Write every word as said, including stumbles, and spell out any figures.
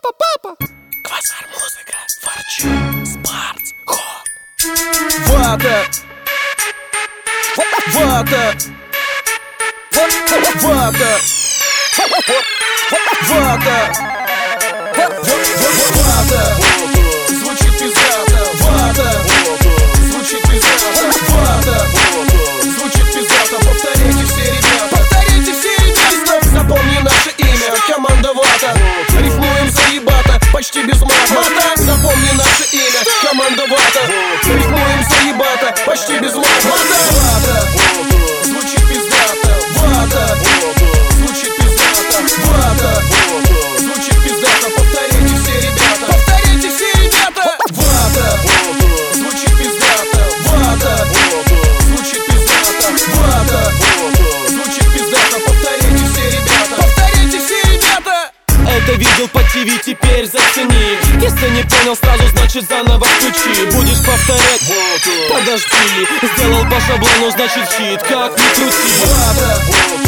папа, папа. Квазар музыка, форчу, спартс, хоп. Вата, вата, вата, вата, вата. Звучит пиздато, вата. Звучит пиздато, вата. Звучит пиздато, повторите все, ребята. Повторите все, ребята. Запомни наше имя, команда Вата. Рифмуем заебато, почти без мата. Запомни наше имя, команда Вата. Рифмуем заебато, почти без мата. Вата. Звучит пиздато, вата. Звучит пиздато, вата. Звучит пиздато, повторите все, ребята. Повторите все, ребята. Вата. Звучит пиздато, вата. Звучит пиздато, вата. Звучит пиздато, повторите все, ребята. Повторите все, ребята. Это видел по ТВ, теперь зацени. Если не понял сразу, значит заново включи. Будешь повторять, подожди. Сделал по шаблону, значит хит, как ни крути. Вата.